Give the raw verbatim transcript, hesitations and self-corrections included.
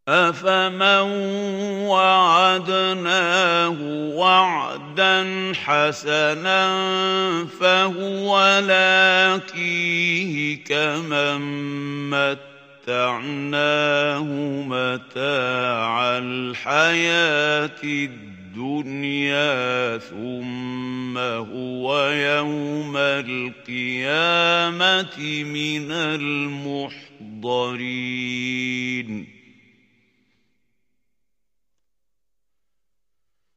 أَفَمَن وَعَدْنَاهُ وَعْدًا حَسَنًا فَهُوَ لَاقِيهِ كَمَن مَّتَّعْنَاهُ مَتَاعَ الْحَيَاةِ الدُّنْيَا ثُمَّ هُوَ يَوْمَ الْقِيَامَةِ مِنَ الْمُحْضَرِينَ